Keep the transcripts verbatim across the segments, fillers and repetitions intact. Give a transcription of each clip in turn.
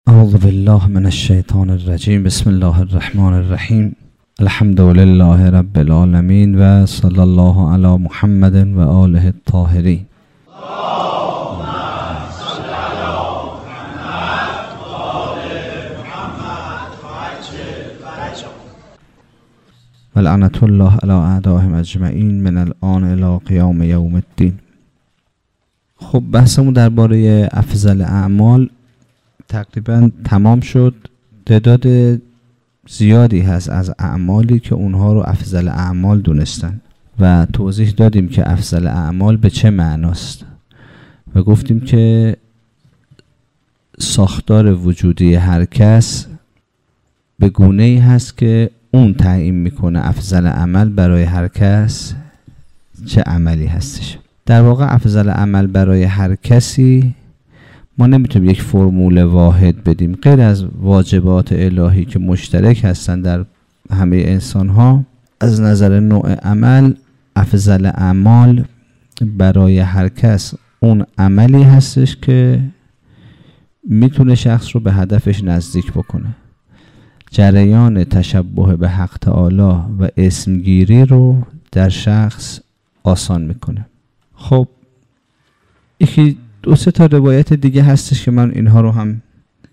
اعوذ بالله من الشیطان الرجیم. بسم الله الرحمن الرحیم. الحمد لله رب العالمین و صلی الله علی محمد و آله الطاهرین. و لعنت الله علی اعدائهم اجمعین من الآن الی قیام یوم الدین. خب بحثمون درباره افضل اعمال تقریبا تمام شد. تعداد زیادی هست از اعمالی که اونها رو افضل اعمال دونستن و توضیح دادیم که افضل اعمال به چه معناست و گفتیم که ساختار وجودی هر کس به گونه‌ای هست که اون تعیین میکنه افضل عمل برای هر کس چه عملی هستش. در واقع افضل عمل برای هر کسی ما نمیتونیم یک فرمول واحد بدیم. غیر از واجبات الهی که مشترک هستن در همه انسان ها، از نظر نوع عمل افضل اعمال برای هر کس اون عملی هستش که میتونه شخص رو به هدفش نزدیک بکنه. جریان تشبه به حق تعالی و اسمگیری رو در شخص آسان میکنه. خب یکی دو سه تا روایت دیگه هستش که من اینها رو هم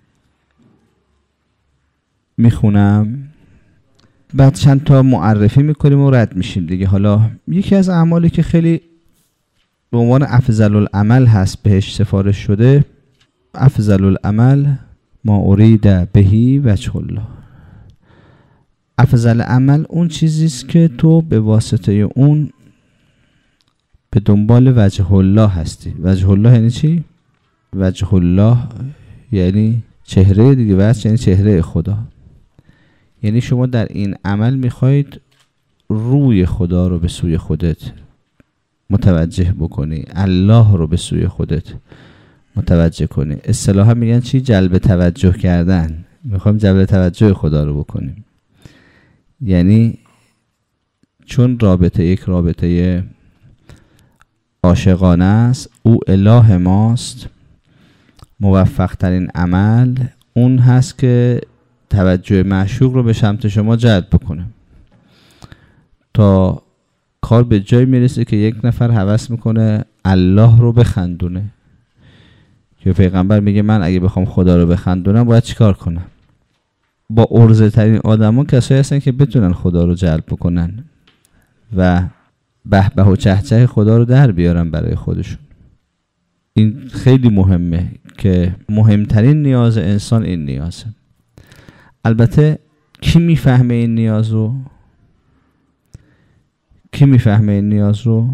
میخونم، بعد چند تا معرفی میکنیم و رد میشیم دیگه. حالا یکی از اعمالی که خیلی به عنوان افضل العمل هست بهش سفارش شده، افضل العمل ما ارید بهی وجه الله. افضل عمل اون چیزیست که تو به واسطه اون به دنبال وجه الله هستی. وجه الله یعنی چی؟ وجه الله یعنی چهره دیگه، وجه یعنی چهره خدا. یعنی شما در این عمل میخواید روی خدا رو به سوی خودت متوجه بکنی، الله رو به سوی خودت متوجه کنی. اصطلاحا میگن چی؟ جلب توجه کردن. میخوایم جلب توجه خدا رو بکنیم. یعنی چون رابطه یک رابطه عاشقانه است، او اله ماست، موفق ترین عمل اون هست که توجه معشوق رو به سمت شما جلب بکنه تا کار به جای میرسه که یک نفر هوس میکنه الله رو بخندونه. که پیغمبر میگه من اگه بخوام خدا رو بخندونم باید چیکار کنم؟ با عرضه ترین آدما کسایی هستن که بتونن خدا رو جلب بکنن و به به و چهچه خدا رو در بیارن برای خودشون. این خیلی مهمه که مهمترین نیاز انسان این نیازه. البته کی میفهمه این نیاز رو؟ کی میفهمه این نیاز رو؟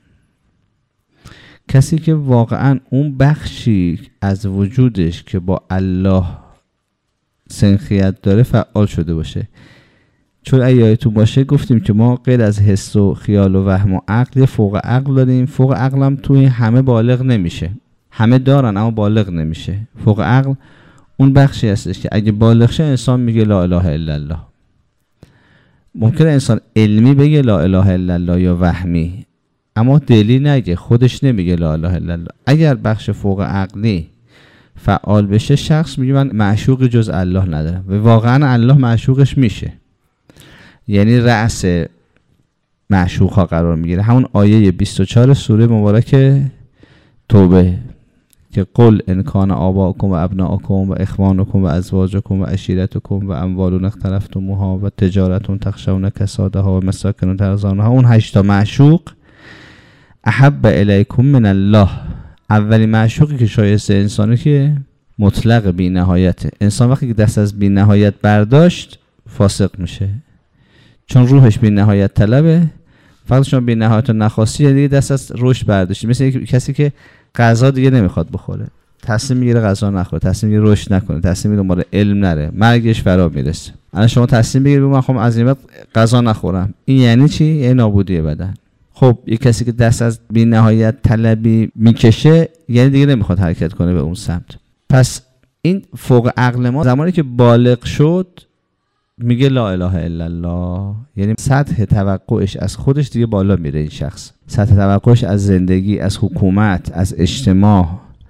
کسی که واقعا اون بخشی از وجودش که با الله سنخیت داره فعال شده باشه. چون اگه یادتون باشه گفتیم که ما غیر از حس و خیال و وهم و عقل فوق عقل داریم. فوق عقل هم توی همه بالغ نمیشه. همه دارن اما بالغ نمیشه. فوق عقل اون بخشی هستش که اگه بالغ شه انسان میگه لا اله الا الله. ممکنه انسان علمی بگه لا اله الا الله یا وهمی، اما دلی نگه، خودش نمیگه لا اله الا الله. اگر بخش فوق عقلی فعال بشه شخص میگه من معشوقی جز الله ندارم و واقعا الله معشوقش میشه. یعنی رأس معشوق ها قرار میگیره. همون آیه بیست و چهار سوره مبارک توبه که قل ان کان آباؤکم و ابناؤکم و اخوانکم و ازواجکم و عشیرتکم و اموال اقترفتموها و تجارت تخشون کسادها و مساکن ترضونها، اون هشت تا معشوق احب الیکم من الله. اولی معشوقی که شایسته انسانی که مطلق بی نهایته. انسان وقتی که دست از بی نهایت برداشت فاسق میشه، چون روحش بی نهایت طلبه. فقط شما بی نهایت رو نخواستی دیگه دست از رشد برداشتی. مثل کسی که غذا دیگه نمیخواد بخوره، تصمیم میگیره غذا نخوره، تصمیم میگیره رشد نکنه، تصمیم میگیره دنبال علم نره، مرگش فرا میرسه. الان شما تصمیم بگیرید من خودم از این بعد غذا نخورم، این یعنی چی؟ یعنی نابودی بدن. خب یک کسی که دست از بی نهایت طلبی میکشه یعنی دیگه نمیخواد حرکت کنه به اون سمت. پس این فوق عقل ما زمانی که بالغ شد میگه لا اله الا الله، یعنی سطح توقعش از خودش دیگه بالا میره. این شخص سطح توقعش از زندگی، از حکومت، از اجتماع،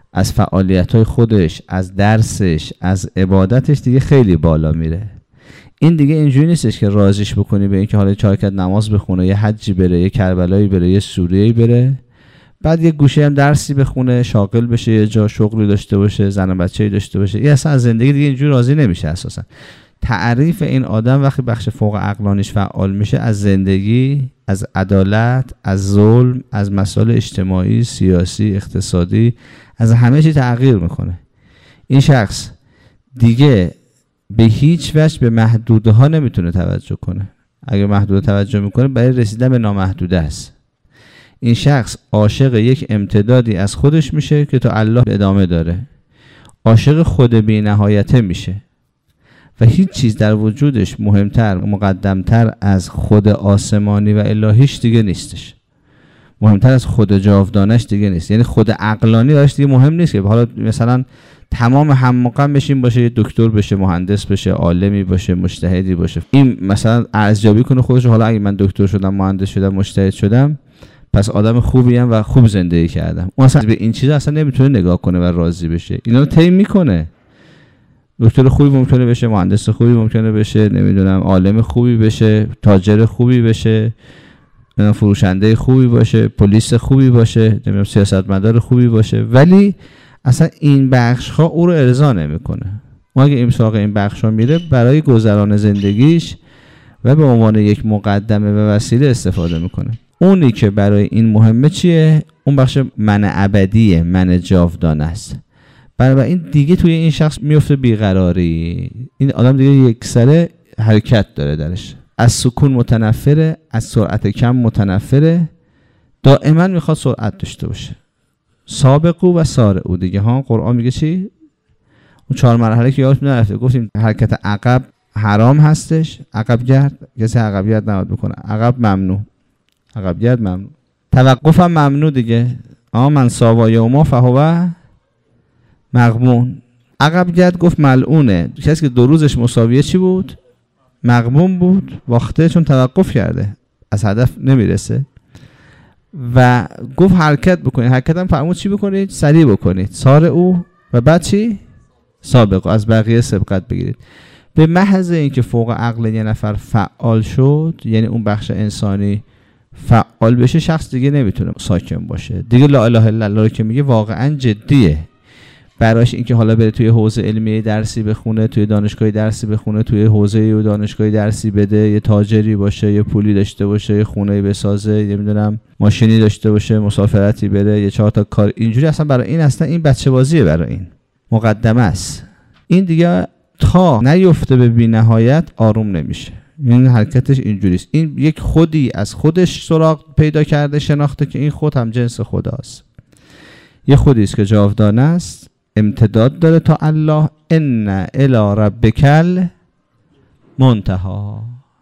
از فعالیت‌های خودش، از درسش، از عبادتش دیگه خیلی بالا میره. این دیگه اینجوری نیستش که راضیش بکنی به اینکه حالا چهار رکعت نماز بخونه، یه حجی بره، یه کربلایی بره، یه سوریه‌ای بره، بعد یه گوشه هم درسی بخونه، شاغل بشه، یه جا شغلی داشته باشه، زن و بچه‌ای داشته باشه. این اصلا از زندگی دیگه اینجوری راضی نمیشه اساسا. تعریف این آدم وقتی بخش فوق عقلانیش فعال میشه، از زندگی، از عدالت، از ظلم، از مسائل اجتماعی، سیاسی، اقتصادی، از همه چی تغییر میکنه. این شخص دیگه به هیچ وجه به محدوده ها نمیتونه توجه کنه. اگه محدوده توجه میکنه برای رسیدن به نامحدوده است. این شخص عاشق یک امتدادی از خودش میشه که تا الله ادامه داره. عاشق خود بی نهایته میشه و هیچ چیز در وجودش مهمتر و مقدمتر از خود آسمانی و الهیش دیگه نیستش. مهمتر از خود جاودانش دیگه نیست. یعنی خود عقلانی براش دیگه مهم نیست که حالا مثلا تمام هم مقام بشین باشه، یه دکتر بشه، مهندس بشه، عالمی باشه، مجتهدی باشه. این مثلا ارزیابی کنه خودش، حالا اگه من دکتر شدم، مهندس شدم، مجتهد شدم، پس آدم خوبی ام و خوب زندگی کردم. اون اصلا به این چیزا اصلا نمیتونه نگاه کنه و راضی بشه. اینا رو طی میکنه. دکتر خوبی ممکنه بشه، مهندس خوبی ممکنه بشه، نمیدونم عالم خوبی بشه، تاجر خوبی بشه، نمیدونم فروشنده خوبی باشه، پلیس خوبی باشه، نمیدونم سیاستمدار خوبی باشه، ولی اصلا این بخش ها او رو ارضا نمیکنه. اون اگه این سراغ این بخش ها میره برای گذران زندگیش و به عنوان یک مقدمه و وسیله استفاده میکنه. اونی که برای این مهمه چیه؟ اون بخش من ابدیه، من جاودانه است. برای این دیگه توی این شخص میفته بیقراری. این آدم دیگه یک سره حرکت داره درش، از سکون متنفره، از سرعت کم متنفره، دائما میخواد سرعت داشته باشه. سابقو و سارعو دیگه ها. قرآن میگه چی؟ اون چهار مرحله که یادتون نرفته، گفتیم حرکت عقب حرام هستش، عقب گرد، کسی عقب گرد نباید بکنه، عقب ممنوع، عقب گرد ممنوع، توقف هم ممنوع دیگه. آ من ساوا یوما فهو مغبون. عقب گرد گفت ملعونه، کسی که دو روزش مساویه چی بود؟ مغبون بود، واخته، چون توقف کرده، از هدف نمیرسه. و گفت حرکت بکنید، حرکت هم فرمود چی بکنید؟ سریع بکنید، سار او و بعد چی؟ سابق، از بقیه سبقت بگیرید. به محض اینکه فوق عقل یه نفر فعال شد، یعنی اون بخش انسانی فعال بشه، شخص دیگه نمیتونه ساکن باشه دیگه. لا اله الا الله رو که میگه واقعا جدیه براش، اینکه حالا بره توی حوزه علمی درسی بخونه، توی دانشگاه درسی بخونه، توی حوزه و دانشگاه درسی بده، یه تاجری باشه، یه پولی داشته باشه، یه خونه بسازه، یه میدونم ماشینی داشته باشه، مسافرتی بره، یه چهار تا کار، اینجوری اصلا برای این اصلا این بچه بازیه، برای این مقدمه است. این دیگه تا نیفته به بی‌نهایت آروم نمیشه. این حرکتش اینجوریست. این یک خودی از خودش سراغ پیدا کرده، شناخته که این خود هم جنس خداست. یه خودی است که جاودانه است، امتداد داره تا الله. ان الی ربک المنتهی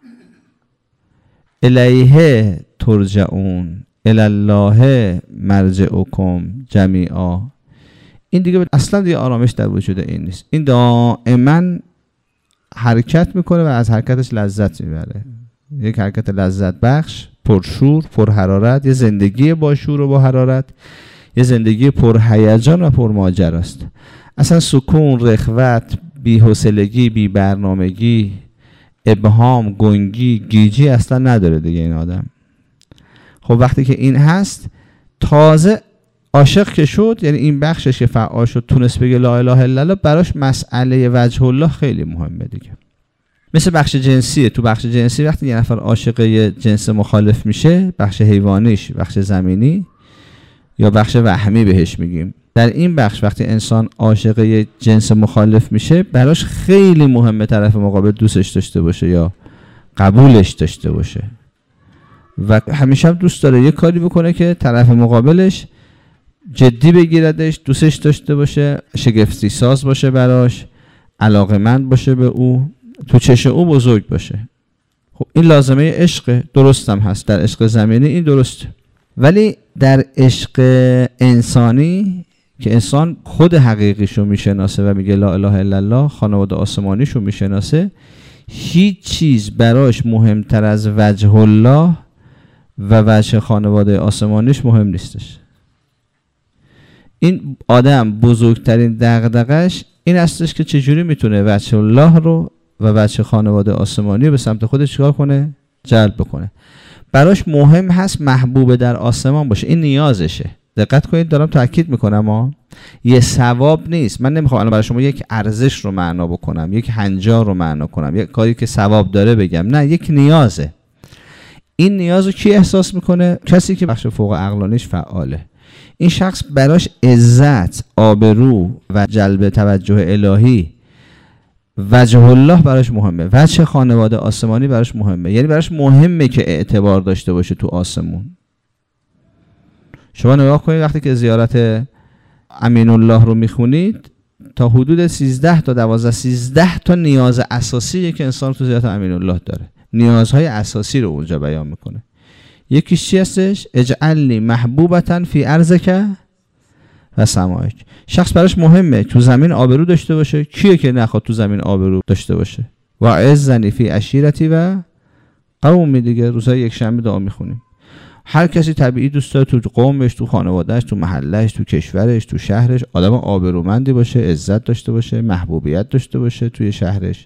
الیه ترجعون الی الله مرجعکم جمیعا. این دیگه اصلا دیگه آرامش در وجود این نیست. این دائما حرکت میکنه و از حرکتش لذت میبره. یک حرکت لذت بخش، پرشور، پرحرارت، یه زندگی با شور و با حرارت، یه زندگی پرهیجان و پرماجراست. اصلا سکون، رخوت، بی‌حوصلگی، بی برنامگی، ابهام، گنگی، گیجی اصلا نداره دیگه این آدم. خب وقتی که این هست، تازه عاشق که شد، یعنی این بخشش که فعال شد، تونست بگه لا اله الا الله، براش مسئله وجه الله خیلی مهمه دیگه. مثل بخش جنسیه. تو بخش جنسی وقتی یه نفر عاشق یه جنس مخالف میشه، بخش حیوانیش، بخش زمینی یا بخش وهمی بهش میگیم، در این بخش وقتی انسان عاشق یه جنس مخالف میشه، براش خیلی مهمه طرف مقابل دوستش داشته باشه یا قبولش داشته باشه و همیشه هم دوست داره یه کاری بکنه که طرف مقابلش جدی بگیردش، دوستش داشته باشه، شگفتی ساز باشه براش، علاقمند باشه به او، تو چش او بزرگ باشه. خب این لازمه عشق، درست هم هست. در عشق زمینی این درسته، ولی در عشق انسانی که انسان خود حقیقیشو میشناسه و میگه لا اله الا الله، خانواده آسمانیشو میشناسه، هیچ چیز براش مهمتر از وجه الله و وجه خانواده آسمانیش مهم نیستش. این آدم بزرگترین دغدغش این هستش که چجوری میتونه وجه الله رو و وجه خانواده آسمانی رو به سمت خودش چیکار کنه؟ جلب بکنه. براش مهم هست محبوب در آسمان باشه. این نیازشه. دقت کنید دارم تاکید میکنم ها، یه ثواب نیست. من نمیخوام الان برای شما یک ارزش رو معنا بکنم، یک هنجار رو معنا کنم، یک کاری که ثواب داره بگم، نه، یک نیازه. این نیاز رو کی احساس میکنه؟ کسی که بخش فوق عقلانیش فعاله. این شخص براش عزت، آبرو و جلب توجه الهی، وجه الله براش مهمه، وجه خانواده آسمانی براش مهمه. یعنی براش مهمه که اعتبار داشته باشه تو آسمون. شما نگاه کنید وقتی که زیارت امین الله رو میخونید، تا حدود سیزده تا دوازده سیزده تا نیاز اساسیه که انسان تو زیارت امین الله داره. نیازهای اساسی رو اونجا بیان میکنه. یکیش چی هستش؟ اجعلنی محبوبتن فی ارضک و سمایک. شخص براش مهمه تو زمین آبرو داشته باشه. کیه که نخواد تو زمین آبرو داشته باشه؟ و عزنی فی عشیرتی و قومی. دیگه روزهای یک شنبه دعا میخونیم. هر کسی طبیعی دوست داره تو قومش، تو خانوادهش، تو محلهش، تو کشورش، تو شهرش آدم آبرومندی باشه، عزت داشته باشه، محبوبیت داشته باشه، توی شهرش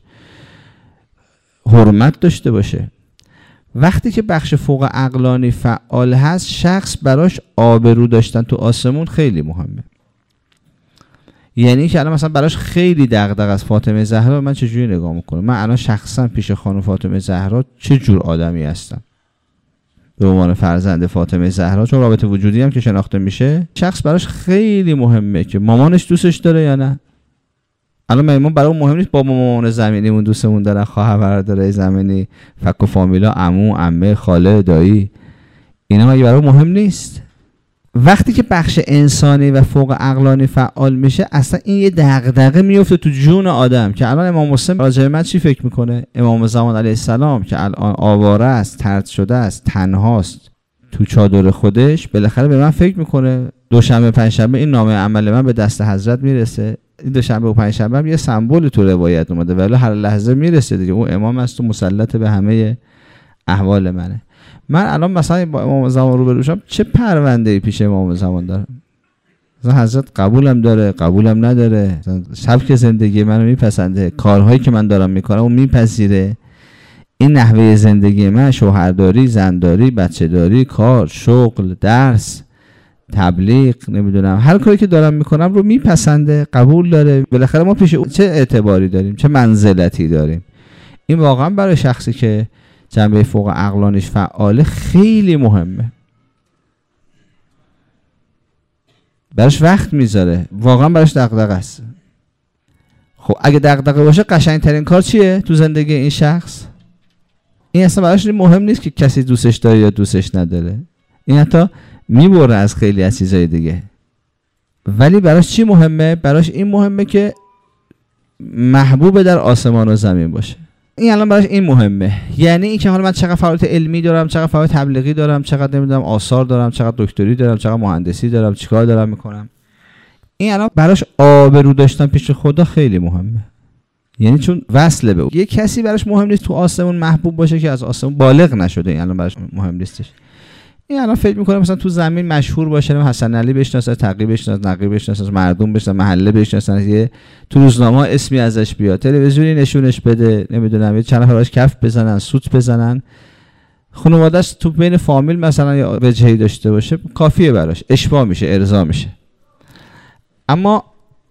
حرمت داشته باشه. وقتی که بخش فوق عقلانی فعال هست، شخص براش آبرو داشتن تو آسمون خیلی مهمه. یعنی که الان مثلا براش خیلی دغدغه از فاطمه زهرا من چجوری نگاه میکنم؟ من الان شخصا پیش خانم فاطمه زهرا چه جور آدمی هستم به عنوان فرزند فاطمه زهرا، چون رابطه وجودی هم که شناخته میشه، شخص براش خیلی مهمه که مامانش دوستش داره یا نه. الان مامان برای مهم نیست با مامان زمینیمون دوستمون دارن، خواهر برادر زمینی، فک و فامیلا، عمو، عمه، خاله، دایی، اینا مگه برای مهم نیست؟ وقتی که بخش انسانی و فوق عقلانی فعال میشه، اصلا این یه دغدغه میفته تو جون آدم که الان امام مسلم راجع به من چی فکر میکنه؟ امام زمان علیه السلام که الان آواره است، طرد شده است، تنهاست تو چادر خودش، بالاخره به من فکر میکنه دوشنبه پنجشنبه این نامه عمل من به دست حضرت میرسه. این دوشنبه و پنجشنبه هم یه سمبل تو روایت اومده، ولی هر لحظه میرسه دیگه. اون امام است و مسلط به همه احوال منه. من الان مثلا با امام زمان رو بروشم، چه پرونده‌ای پیش امام زمان دارم؟ مثلا حضرت قبولم داره، قبولم نداره، سبک زندگی منو میپسنده، کارهایی که من دارم میکنم و میپذیره. این نحوه زندگی من، شوهرداری، زنداری، بچه‌داری، کار، شغل، درس، تبلیغ، نمیدونم هر کاری که دارم میکنم رو میپسنده، قبول داره. بالاخره ما پیش چه اعتباری داریم، چه منزلتی داریم. این واقعا برای شخصی که جنبه فوق عقلانیش فعاله خیلی مهمه. براش وقت میذاره، واقعا براش دغدغه است. خب اگه دغدغه باشه، قشنگترین کار چیه تو زندگی این شخص؟ این اصلا براش مهم نیست که کسی دوستش داره یا دوستش نداره. این حتی میبره از خیلی از چیزای دیگه. ولی براش چی مهمه؟ براش این مهمه که محبوب در آسمان و زمین باشه. این الان براش این مهمه. یعنی این که حالا من چقدر فعالیت علمی دارم، چقدر فعالیت تبلیغی دارم، چقدر نمیدونم آثار دارم، چقدر دکتری دارم، چقدر مهندسی دارم، چیکار دارم میکنم، این الان براش آبرو داشتن پیش خدا خیلی مهمه. یعنی چون وصله به یه کسی براش مهم نیست تو آسمون محبوب باشه که از آسمون بالغ نشده، این الان براش مهم نیستش. این الان فکر میکنه مثلا تو زمین مشهور باشه، حسن علی بشناسه، تقی بشناسه، نقی بشناسه، مردم بشناسه، محله بشناسه، یه تو روزنامه اسمی ازش بیاد، تلویزیونی نشونش بده، نمیدونم یه چند نفر کف بزنن، سوت بزنن، خانواده‌اش تو بین فامیل مثلا یا وجهی داشته باشه، کافیه براش، اشباع میشه، ارضا میشه. اما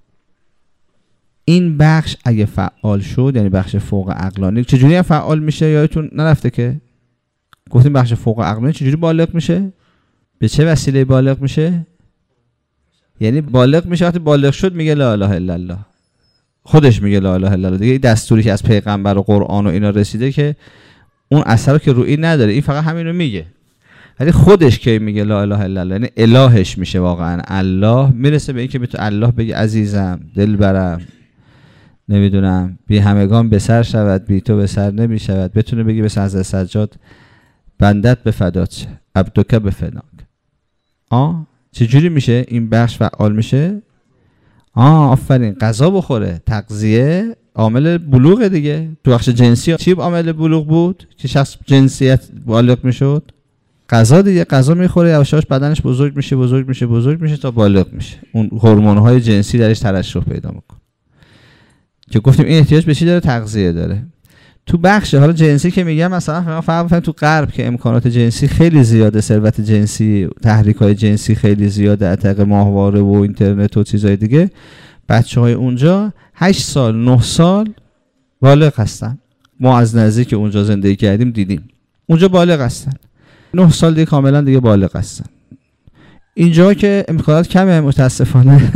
این بخش اگه فعال شد، یعنی بخش فوق عقلانی، چجوری هم فعال میشه؟ یادتون نرفته که گفتیم بخش فوق عقلانی چجوری بالغ میشه؟ به چه وسیله بالغ میشه؟ یعنی بالغ میشه وقتی بالغ شد میگه لا اله الا الله، خودش میگه لا اله الا الله دیگه. دستوری که از پیغمبر و قرآن و اینا رسیده که اون اثر رو که روی نداره، این فقط همین رو میگه، ولی خودش که میگه لا اله الا الله، یعنی الهش میشه واقعا الله. میرسه به این که به تو الله بگی عزیزم، دلبرم، نمیدونم بی همگان به سر شود، بی تو به سر نمی شود. بتونه بگی به حضرت سجاد بندت به فدات شه، عبدک به فناک. آه چجوری میشه این بخش فعال میشه؟ آه آفرین، غذا بخوره، تغذیه عامل بلوغ دیگه. تو بخش جنسی چی عامل بلوغ بود که شخص جنسیت بالغ میشد؟ غذا دیگه، غذا میخوره یواش یواش بدنش بزرگ میشه بزرگ میشه بزرگ میشه تا بالغ میشه، اون هورمون‌های جنسی درش ترشح پیدا میکنه که گفتیم این احتیاج به چی داره؟ تغذیه داره. تو بخش حالا جنسی که میگم مثلا فرض کنید تو غرب که امکانات جنسی خیلی زیاده، ثروت جنسی، تحریک‌های جنسی خیلی زیاده، عتق ماهواره و اینترنت و چیزای دیگه، بچه‌های اونجا هشت سال نه سال بالغ هستن. ما از نزدیک اونجا زندگی کردیم دیدیم اونجا بالغ هستن، نه سال دیگه کاملا دیگه بالغ هستن. اینجا که امکانات کمه متاسفانه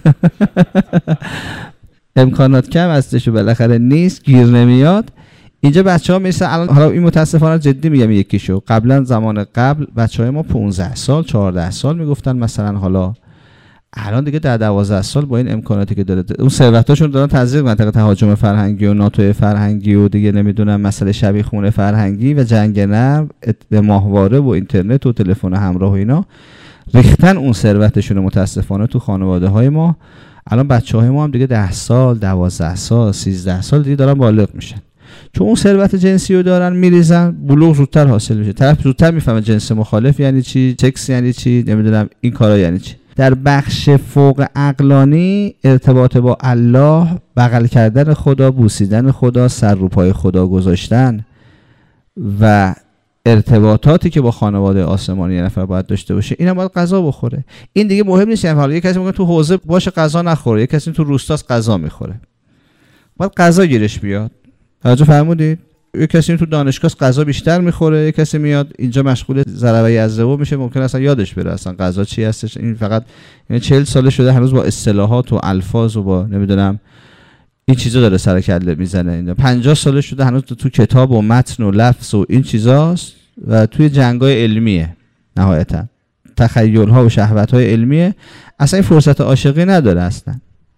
امکانات کم هستش و بالاخره نیست، گیر نمیاد. اینجا بچه‌ها میرسن الان، حالا این متاسفانه جدی میگم یکیشو، قبلا زمان قبل بچه‌های ما پانزده سال چهارده سال میگفتن مثلا، حالا الان دیگه در دوازده سال با این امکاناتی که داره اون ثروتاشون دارن تزریق منطقه تهاجم فرهنگی و ناتو فرهنگی و دیگه نمیدونم مسئله شبیخونه فرهنگی و جنگ نرم، ماهواره و اینترنت و تلفن همراه و اینا ریختن اون ثروتشون متاسفانه تو خانواده‌های ما. الان بچه‌های ما هم دیگه ده سال دوازده سال سیزده سال دیگه دارن بالغ میشن، چون اون ثروت جنسی رو دارن میریزن، بلوغ زودتر حاصل میشه، طرف زودتر میفهمه جنس مخالف یعنی چی، سکس یعنی چی، نمیدونم این کارا یعنی چی. در بخش فوق عقلانی ارتباط با الله، بغل کردن خدا، بوسیدن خدا، سر رو پای خدا گذاشتن و ارتباطاتی که با خانواده آسمانی یه نفر باید داشته باشه، اینم باید غذا بخوره. این دیگه مهم نیست یعنی حالا یه کسی میگه تو حوزه باشه غذا نخوره، یه کسی تو روستاست غذا میخوره، باید غذا گیرش بیاد. توجه فرمودید؟ یه کسی تو دانشگاه غذا بیشتر میخوره، یه کسی میاد اینجا مشغول ضربه یزدو میشه، ممکن اصلا یادش بره اصلا غذا چی هستش. این فقط یعنی چهل ساله شده هنوز با اصطلاحات و الفاظ و با نمیدونم این چیزا داره سر کله میزنه. اینا پنجاه ساله شده هنوز تو کتاب و متن و لفظ و این چیزاست و توی جنگای علمیه، نهایتا تخیل ها و شهوت های علمیه، اصلا این فرصت عاشقی نداره اصلا.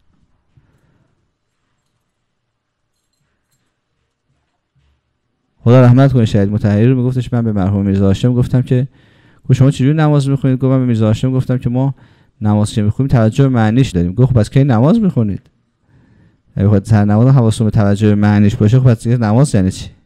خدا رحمت کنه شهید مطهری رو میگفتش، من به مرحوم میرزا هاشم گفتم که شما چجوری نماز میخونید؟ گفتم به میرزا هاشم گفتم که ما نماز که میخونیم توجه به معنیش داریم. گفت خب پس کی نماز میخونید؟ اگه خود سر نماز حواستون به توجه به معنیش باشه، خب پس نماز یعنی چی؟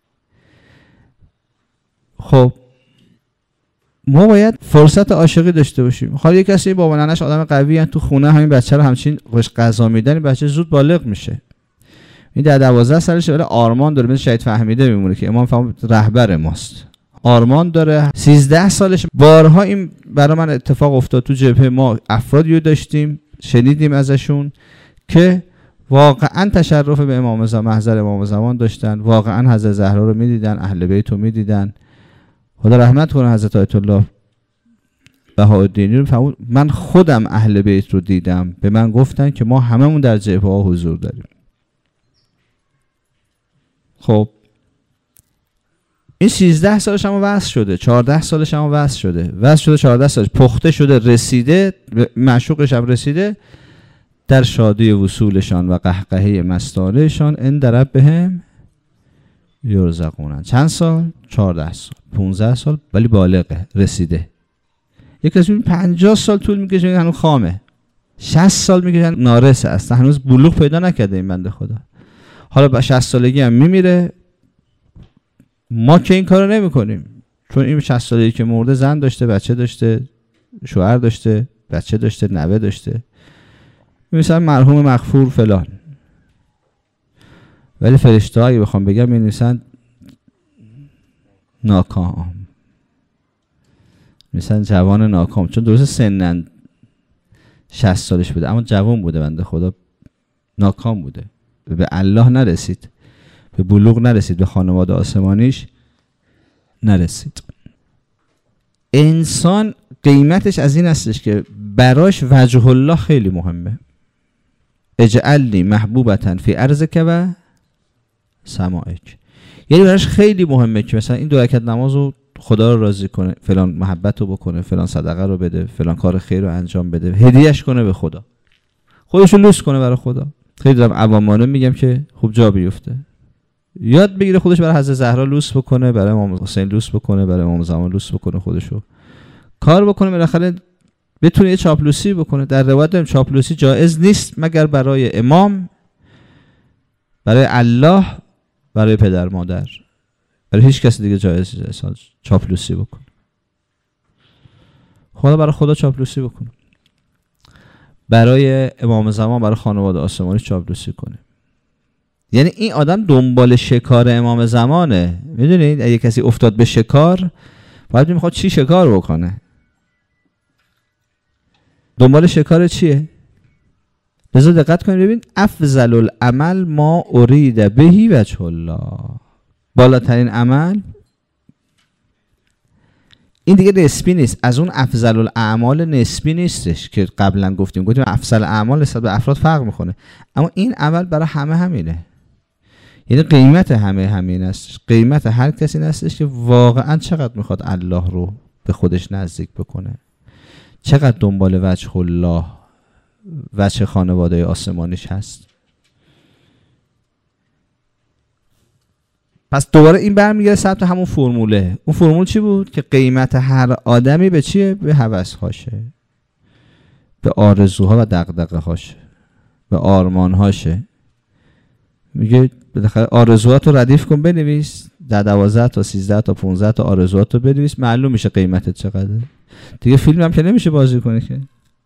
خب ما باید فرصت عاشقی داشته باشیم. حالا یک کسی بابا ننش آدم قوی ان، تو خونه همین بچه رو همچین خوش غذا میدن، این بچه زود بالغ میشه. این در دوازده سالشه ولی آرمان داره، مثل شهید فهمیده میمونه که امام فهم رهبر ماست، آرمان داره. سیزده سالش بارها این برای من اتفاق افتاد تو جبهه، ما افرادی رو داشتیم شنیدیم ازشون که واقعا تشرف به امام زمان، محضر امام زمان داشتن، واقعا حضرت زهرا رو میدیدن، اهل بیت رو میدیدن. خدا رحمت کنه حضرت آیت الله بهاءالدینی رو فهمون. من خودم اهل بیت رو دیدم، به من گفتن که ما هممون در جبهه ها حضور داریم. خب این سیزده سالش هم وصل شده، چهارده سالش هم وصل شده، وصل شده چهارده سالش پخته شده، رسیده، معشوقش هم رسیده، در شادی وصولشان و قهقهه مستانهشان ان در ربهم یرزقون. چند سال؟ چهارده سال، پانزده سال، ولی بالغه، رسیده. یک کسی پنجاه سال طول میکشه هنوز خامه، شصت سال میکشه نارسه، اصلا هنوز بلوغ پیدا نکرده این بنده خدا. حالا با شصت سالگی هم میمیره. ما که این کارو نمیکنیم، چون این شصت سالگی که مرده زن داشته، بچه داشته، شوهر داشته، بچه داشته، نوه داشته، مثلا مرحوم مغفور فلان. ولی فرشته ها اگه بخوام بگم می نویسن ناکام، مثلا جوان ناکام، چون درست سنن شصت سالش بوده اما جوان بوده بنده خدا، ناکام بوده، به الله نرسید، به بلوغ نرسید، به خانواده آسمانیش نرسید. انسان قیمتش از این هستش که براش وجه الله خیلی مهمه. اجعلنی محبوبتن فی ارضک و سمائک، یعنی براش خیلی مهمه که مثلا این دو رکعت نمازو خدا رو راضی کنه، فلان محبت رو بکنه، فلان صدقه رو بده، فلان کار خیر رو انجام بده، هدیهش کنه به خدا، خودش رو لوس کنه برای خدا. خیلی دارم عوامانه میگم که خوب جا بیفته، یاد بگیره خودش برای حضرت زهرا لوس بکنه، برای امام حسین لوس بکنه، برای امام زمان لوس بکنه، خودشو کار بکنه، بالاخره بتونه یه چاپلوسی بکنه. در روایت داریم چاپلوسی جایز نیست مگر برای امام، برای الله، برای پدر مادر، برای هیچ کس دیگه جایز نیست چاپلوسی بکنه. حالا برای خدا چاپلوسی بکنیم، برای امام زمان، برای خانواده آسمانی چاپلوسی کنیم. یعنی این آدم دنبال شکار امام زمانه. میدونید اگه کسی افتاد به شکار باید میخواد چی شکار بکنه؟ دنبال شکار چیه؟ بذار دقت کنید ببین، افضل العمل ما ارید بهی وجه الله، بالاترین عمل. این دیگه نسبی نیست، از اون افضل الاعمال نسبی نیستش که قبلا گفتیم گفتیم افضل الاعمال نسبت به افراد فرق میکنه، اما این عمل برای همه همینه. یعنی قیمت همه همین است، قیمت هر کسی این هستش که واقعا چقدر میخواد الله رو به خودش نزدیک بکنه، چقدر دنبال وجه الله، وجه خانواده آسمانیش هست. پس دوباره این برمیگره سمت همون فرموله. اون فرمول چی بود؟ که قیمت هر آدمی به چیه؟ به هوس‌هاشه، به آرزوها و دغدغه‌هاشه، به آرمان‌هاشه. میگه بالاخره آرزوهات رو ردیف کن، بنویس در دوازده تا سیزده تا پانزده تا آرزوهات رو بنویس، معلوم میشه قیمتت چقدره. دیگه فیلم هم که نمیشه بازی کنی که،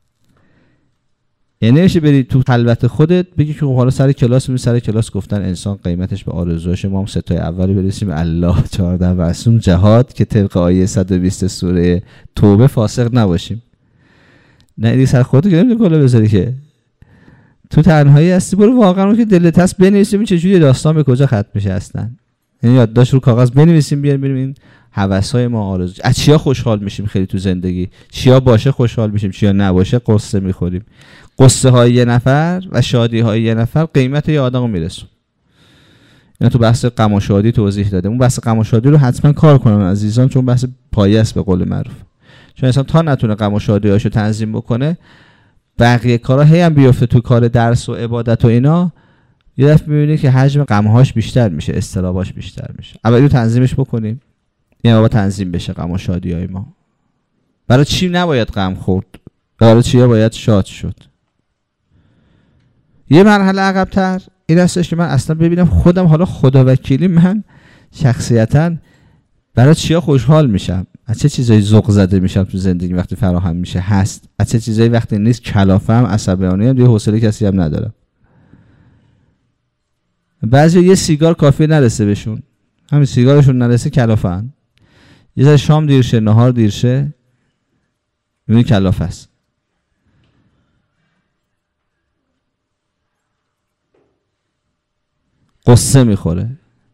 یعنی نمیشه بری تو خلوت خودت بگی که حالا سر کلاس می سر کلاس گفتن انسان قیمتش به آرزوهاشه، ما هم ستای اول برسیم الله چهارده معصوم جهاد که طبق آیه صد و بیست سوره توبه فاسق نباشیم. نه دیگه سر خودت که نمیشه کلا بذاری که تو تنهایی هستی، برو واقعا اون که دلت هست بنویسیم چجوری داستان به کجا ختم میشه اصلا. یعنی یادداشت رو کاغذ بنویسیم بیاریم بریم این هوس‌های ما، آرزو، از چیا خوشحال میشیم خیلی تو زندگی، چیا باشه خوشحال میشیم، چیا نباشه قصه میخوریم. قصه های یه نفر و شادی های یه نفر قیمت یه آدمو میرسون. اینا تو بحث غم و شادی توضیح داده. اون بحث غم و شادی رو حتما کار کنن عزیزان، چون بحث پایه است به قول معروف. چون انسان تا نتونه غم و شادی هاشو تنظیم بکنه، بقیه کارا هی هم بیفته تو کار درس و عبادت و اینا، یه دفعه میبینی که حجم غم‌هاش بیشتر میشه، اضطراباش بیشتر میشه. اول رو تنظیمش بکنیم، یعنی بابا تنظیم بشه غم و شادیای ما. برای چی نباید غم خورد؟ برای چی باید شاد شد؟ یه مرحله عقب‌تر این هستش که من اصلا ببینم خودم، حالا خدا وکیلی من شخصیتاً برای چیا خوشحال میشم، از چه چیزایی ذوق زده میشم تو زندگی وقتی فراهم میشه هست، از چه چیزایی وقتی نیست کلافم، عصبانیم، دیگه حوصله کسی هم ندارم. بعضی یه سیگار کافی نرسه بهشون، همین سیگارشون نرسه کلافن، یه ذره شام دیر شه، نهار دیر شه، میبینی کلافه است. قصه میخوره.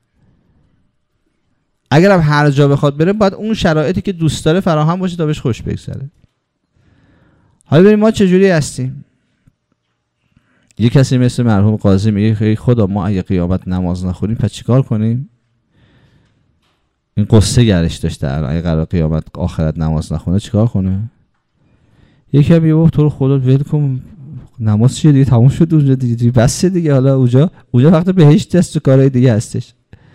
اگر هم هر جا بخواد بره باید اون شرایطی که دوست داره فراهم باشه تا بهش خوش بگذره. حالا ببین ما چجوری هستیم. یه کسی مثل مرحوم قاضی میگه خدا ما اگه قیامت نماز نخونیم پس چیکار کنیم؟ این قصه گرش داشته اگه قرار قیامت آخرت نماز نخونه چیکار کنه؟ یکی هم میگه تو رو خدا ول کن، نماز چیه دیگه، تموم شد اونجا دیگه, دیگه بس دیگه، حالا اونجا اونجا وقت بهشت است و کارهای دیگه هستش.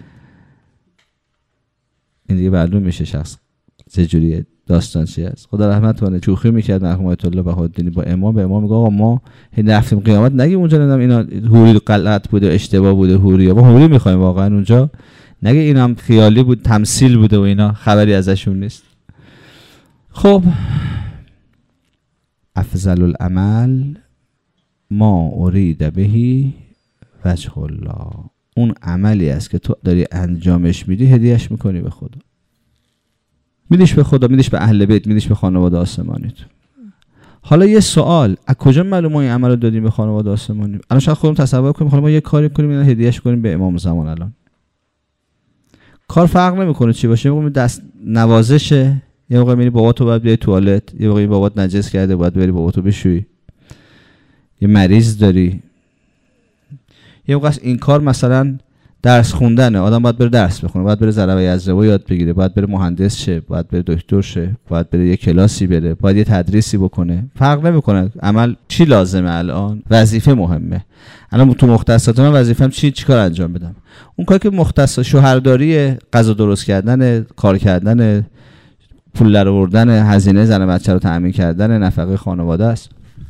این دیگه معلوم میشه شخص چجوریه، داستان چی است. خدا رحمت کنه شوخی میکرد مرحوم آیت الله بهاءالدینی با امام، به امام میگه آقا ما رفتیم قیامت نگیم اونجا نمیدونم اینا حوری غلط بوده، اشتباه بوده، حوری ما حوری میخوایم واقعا اونجا، نگه اینا هم خیالی بود، تمثیل بوده و اینا خبری ازشون نیست. خب افضل العمل ما ارید بهی وجه الله، اون عملی است که تو داری انجامش میدی هدیهش میکنی به خدا، میدیش به خدا، میدیش به اهل بیت، میدیش به خانواده آسمانیت. حالا یه سوال، از کجا معلومه این عمل رو دادیم به خانواده آسمانی؟ الان شاید خودمون تصور کنیم حالا ما یه کاری کنیم اینا هدیهش کنیم به امام زمان. الان کار فرق نمیکنه چی باشه، میگم دست نوازشه، یه موقع میری باباتو باید بیای توالت، یه موقع بابات نجس کرده باید بری باباتو بشویی، یه مریض داری، یه موقع این کار مثلا درس خوندنه، آدم باید بره درس بخونه، باید بره ضربه یزدوا یاد بگیره، باید بره مهندس شه، باید بره دکتر شه، باید بره یه کلاسی بره، باید یه تدریسی بکنه. فرق نمیکنه عمل چی لازمه، الان وظیفه مهمه. الان تو مختصات من وظیفه‌ام چی چیکار انجام بدم؟ اون کاری که مختص شوهرداری، غذا درست کردن، کار کردن، پول در آوردن، هزینه زن بچه رو تامین کردن، نفقه خانواده است.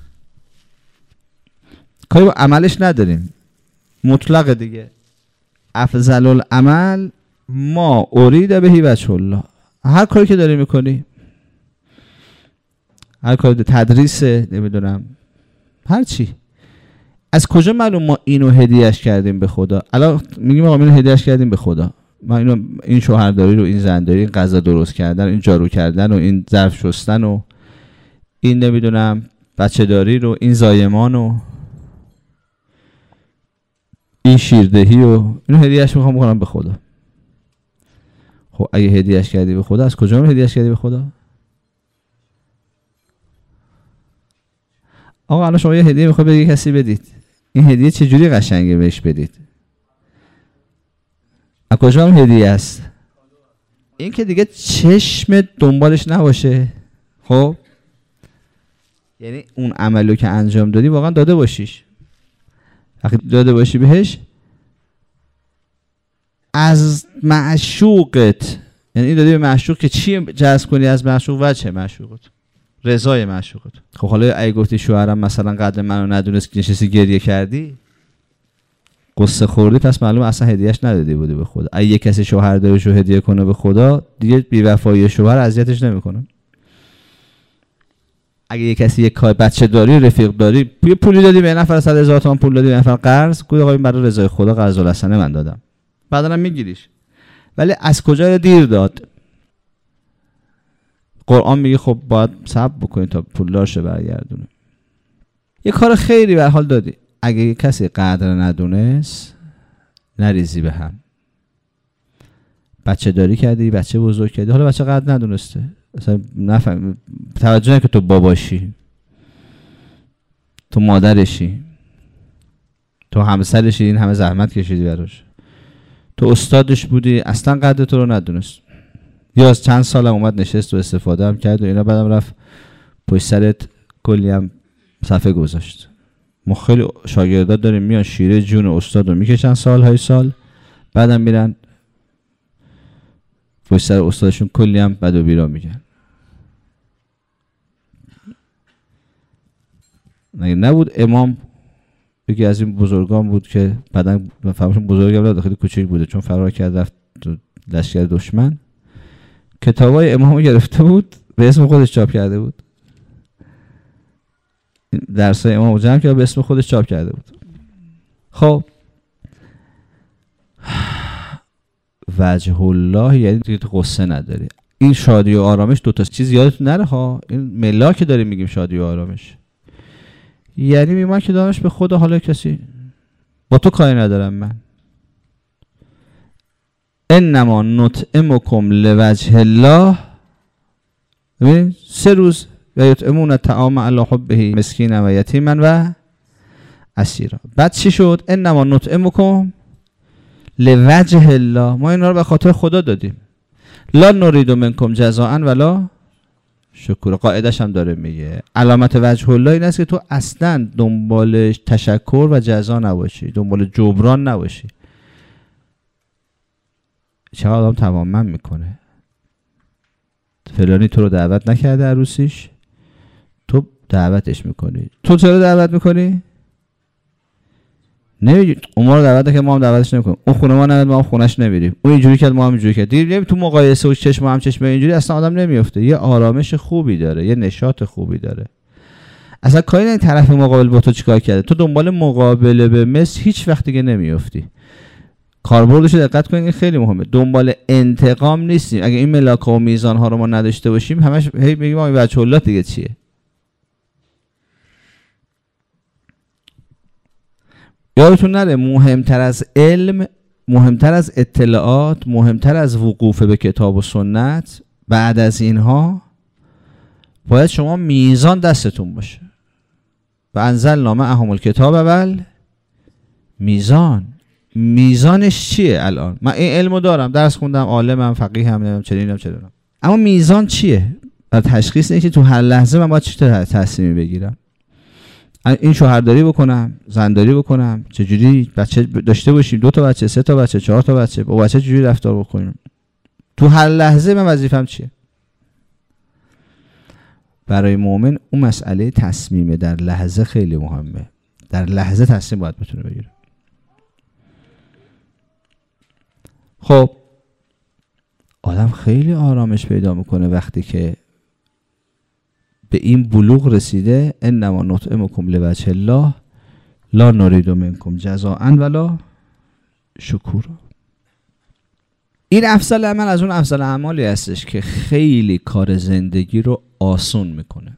کاری با عملش نداریم، مطلق دیگه. افضل العمل ما ارید بهی وجه الله، هر کاری که داری میکنی هر کار تدریس، نمیدونم هر چی. از کجا معلوم ما اینو هدیهش کردیم به خدا؟ الان میگیم آقا اینو هدیهش کردیم به خدا، ما اینو این شوهرداری رو، این زنداری، این غذا درست کردن، این جارو کردن و این ظرف شستن و این نمیدونم بچه داری رو، این زایمان و این شیردهی و اینو هدیهش میخوام بکنم به خدا. خب اگه هدیهش کردی به خدا، از کجا هدیهش کردی به خدا؟ آقا الان شما یه هدیه میخوای به کسی بدید، این هدیه چه جوری قشنگه بهش بدید؟ از کجا هم هدیه است؟ این که دیگه چشم دنبالش نباشه. خب یعنی اون عملو که انجام دادی واقعا داده باشیش. وقتی داده باشی بهش از معشوقت، یعنی این دادی به معشوق که چی جذب کنی از معشوق؟ وجه معشوقت، رضای معشوقت. خب حالا اگه گفتی شوهرم مثلا قدر منو ندونست که نشستی گریه کردی، قصه خوردی، پس معلوم اصلا هدیهش ندادی بودی به خدا. اگه یک کسی شوهر دارش رو هدیه کنه به خدا، دیگه بی‌وفایی شوهر اذیتش نمیکنه. اگه یک کسی یک کار بچه داری، رفیق داری، پول پولی دادی به نفر صد هزار تومان پول دادی به نفر قرض، گویا آقا این برای رضای خدا قرض الحسنه من دادم، بعداً میگیریش. ولی از کجا دیر داد؟ قرآن میگه خب باید صبر بکنید تا پولدار شه برگردونه. یه کار خیری به حال دادی، اگه کسی قدر ندونست نریزی به هم. بچه داری کردی، بچه بزرگ کردی، حالا بچه قدر ندونسته، اصلا نفهم، توجه نکن تو باباشی، تو مادرشی، تو همسرشی، این همه زحمت کشیدی براش، تو استادش بودی، اصلا قدر تو رو ندونست. یا از چند سال هم اومد نشست و استفاده هم کرد و اینا، بعدم رفت پشت سرت کلی هم صفحه گذاشت. ما خیلی شاگردات داریم میان شیره جون استاد رو میکشن سالهای سال، بعدم میرن پشت سر استادشون کلی هم بد و بیرا میگن. نگه نبود امام یکی از این بزرگان بود که بعدن فهمشون بزرگ هم داخلی کوچیک بوده، چون فرار کرد رفت لشکر دشمن، کتابای امام گرفته بود به اسم خودش چاپ کرده بود، درسای امام جمع که به اسم خودش چاپ کرده بود. خب وجه الله یعنی دیگه تو قصه نداری. این شادی و آرامش دو تا چیز یادتون نره ها، این ملاک داریم میگیم شادی و آرامش، یعنی میگم که دارمش به خدا، حالا کسی با تو کاری ندارم من. انما نطعمکم لوجه الله. ببین سه روز و یطعمون الطعام علی حبه مسکینا و یتیما و اسیرا. بعد چی شد؟ انما نطعمکم لوجه الله، ما اینا رو به خاطر خدا دادیم. لا نرید منکم جزاء ولا شکر. قاعدش هم داره میگه علامت وجه الله این است که تو اصلا دنبال تشکر و جزا نباشی، دنبال جبران نباشی. چقدر آدم تماما میکنه، فلانی تو رو دعوت نکرده عروسیش، تو دعوتش میکنی. تو چرا دعوت میکنی؟ نمیگی اون ما رو دعوت نکرد ما هم دعوتش نمیکنیم، اون خونه ما نمیاد ما هم خونش نمیریم، اون اینجوری کرد ما هم اینجوری کرد. دیدیم تو مقایسه و چشم هم چشم اینجوری اصلا آدم نمیفته. یه آرامش خوبی داره، یه نشاط خوبی داره. اصلا کاری نه طرف مقابل با تو چیکار کرده، تو دنبال مقابله به مثل هیچ وقت دیگه نمیافتی. کاربردش دقت کنید، این خیلی مهمه. دنبال انتقام نیستیم. اگه این ملاک و میزان ها رو ما نداشته باشیم، همش هی میگیم ما بچه الله دیگه چیه. یادتون نره مهمتر از علم، مهمتر از اطلاعات، مهمتر از وقوف به کتاب و سنت، بعد از اینها باید شما میزان دستتون باشه. و انزلنا معهم الکتاب اول میزان. میزانش چیه الان؟ من این علمو دارم، درس خوندم، عالمم، فقیهم، نمیدونم چنینم چنینم، اما میزان چیه؟ برای تشخیص اینه که تو هر لحظه من باید چطور تصمیمی بگیرم. این شوهرداری بکنم، زنداری بکنم، چجوری بچه داشته باشیم، دو تا بچه، سه تا بچه، چهار تا بچه، با بچه چجوری رفتار بکنیم. تو هر لحظه من وظیفم چیه؟ برای مؤمن اون مسئله تصمیمه در لحظه خیلی مهمه. در لحظه تصمیم باید بتونه بگیره. خب آدم خیلی آرامش پیدا میکنه وقتی که به این بلوغ رسیده انما نطعمکم لوجه الله لا نرید منکم جزاء ولا شکورا. این افضل عمل از اون افضل اعمالی هستش که خیلی کار زندگی رو آسون میکنه،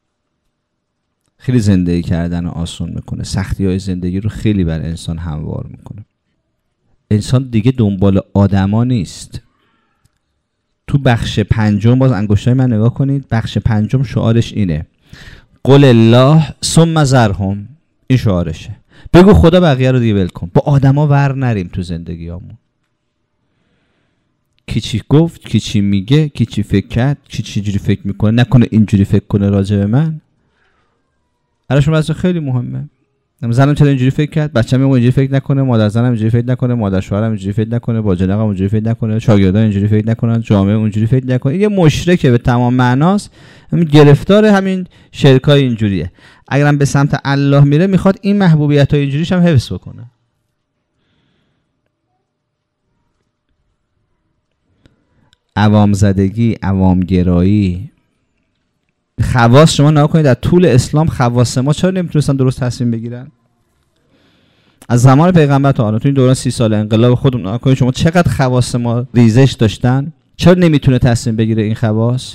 خیلی زندگی کردن رو آسون میکنه، سختی های زندگی رو خیلی بر انسان هموار میکنه. انسان دیگه دنبال آدما نیست. تو بخش پنجم باز انگشتای من نگاه کنید، بخش پنجم شعارش اینه قل الله ثم ذرهم. این شعارشه، بگو خدا بقیه رو دیگه ول کن، با آدما ور نریم تو زندگیامون. کی چی گفت، کی چی میگه، کی چی فکر کرد، کی چی جوری فکر میکنه، نکنه اینجوری فکر کنه راجع به من. الان واسه خیلی مهمه. زنم چرا اینجوری فکر کرد، بچه‌م اینجوری فکر نکنه، مادر زنم اینجوری فکر نکنه، مادر شوهرم اینجوری فکر نکنه، باجنقم اینجوری فکر نکنه، شاگردان اینجوری فکر نکنن، جامعه اونجوری فکر نکنه. این یه مشرکه به تمام معناست، همین گرفتار همین شرکای اینجوریه. اگرم به سمت الله میره میخواد این محبوبیت‌های اینجوریش هم حفظ بکنه. عوام زدگی، عوام گرایی، خواص شما نگاه کنید در طول اسلام خواص ما چرا نمیتونستن درست تصمیم بگیرن؟ از زمان پیغمبر تا الان تو این دوران سی سال انقلاب خودمون نگاه کنید شما چقدر خواص ما ریزش داشتن. چرا نمیتونه تصمیم بگیره این خواص؟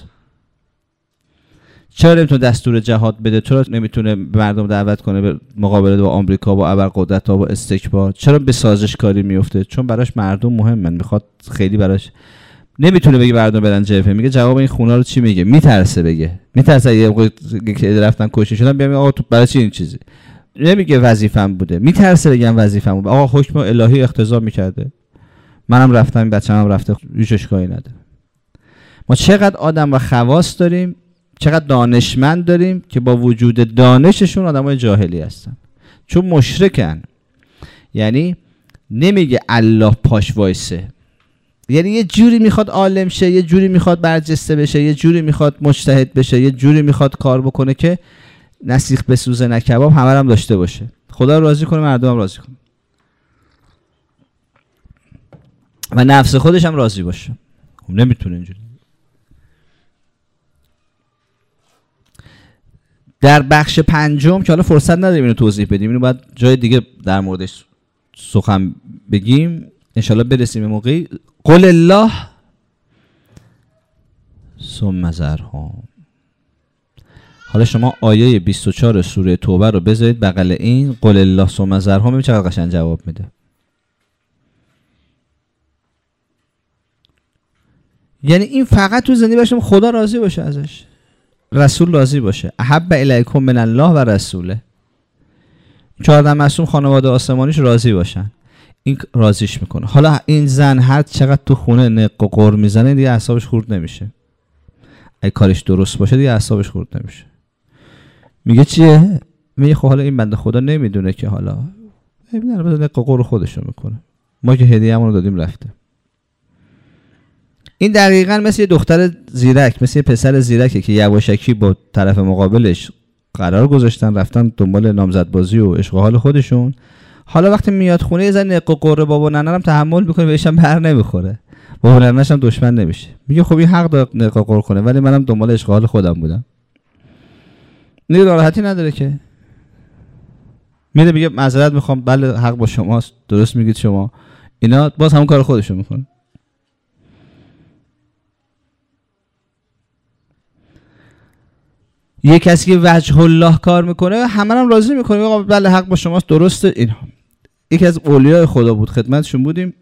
چرا نمیتونه دستور جهاد بده؟ چرا نمیتونه مردم دعوت کنه به مقابله با آمریکا، با ابرقدرت‌ها، با استکبار؟ چرا به سازش کاری میفته؟ چون براش مردم مهمن، میخواد خیلی براش نمیتونه بگه مردم برن جبهه. میگه جواب این خونا رو چی میگه؟ میترسه بگه، میترسه یه موقع که رفتن کشته شدن بیام آقا تو برای چی این چیزی؟ نمیگه وظیفه‌م بوده، میترسه بگم وظیفه‌م بوده. آقا حکم الهی اقتضا میکرده، منم رفتم، بچه‌م رفته، هیچ اشکالی نداره. ما چقدر آدم و خواص داریم، چقدر دانشمند داریم که با وجود دانششون آدمای جاهلی هستن، چون مشرکن. یعنی نمیگه الله پاش وایسه، یعنی یه جوری میخواد عالم شه، یه جوری میخواد برجسته بشه، یه جوری میخواد مجتهد بشه، یه جوری میخواد کار بکنه که نسیخ بسوزه نه کباب، همه هم داشته باشه، خدا رو راضی کنه، مردم هم راضی کنه و نفس خودش هم راضی باشه. خب نمیتونه اینجوری. در بخش پنجم که حالا فرصت نداریم اینو توضیح بدیم، اینو باید جای دیگه در موردش سخن بگیم، انشالله برسیم موقعی. قل الله ثم ذرهم. حالا شما آیه بیست و چهار سوره توبه رو بذارید بغل این قل الله ثم ذرهم، ببین چقدر قشنگ جواب میده. یعنی این فقط تو زندگی باشه خدا راضی باشه ازش، رسول راضی باشه. احب الیکم من الله و رسوله. چهارده معصوم خانواده آسمانیش راضی باشن، این راضیش میکنه. حالا این زن هر چقدر تو خونه نق و قر میزنه دیگه اعصابش خورد نمیشه. اگه کارش درست باشه دیگه اعصابش خورد نمیشه. میگه چیه؟ میگه خب حالا این بنده خدا نمیدونه که حالا ببینن بذار نق و قر خودشو میکنه، ما که هدیه‌مون رو دادیم رفته. این دقیقاً مثل یه دختر زیرک، مثل یه پسر زیرکه که یواشکی با طرف مقابلش قرار گذاشتن، رفتن دنبال نامزدبازی و عشق و حال خودشون. حالا وقتی میاد خونه یه زن نق و قره بابا ننه هم تحمل میکنه، بهش هم بر نمیخوره، بابا ننه‌ش هم دشمن نمیشه. میگه خب این حق داره نق و قره کنه، ولی منم دنبال عشق و حال خودم بودم. دیگه راحتی نداره که. میره میگه معذرت میخوام، بله حق با شماست، درست میگید شما. اینا باز همون کار خودشون میکنه. یه کسی که وجه الله کار میکنه همه هم راضی میکنه، آقا بله حق با شماست، درسته. این یکی از اولیاء خدا بود، خدمتشون بودیم،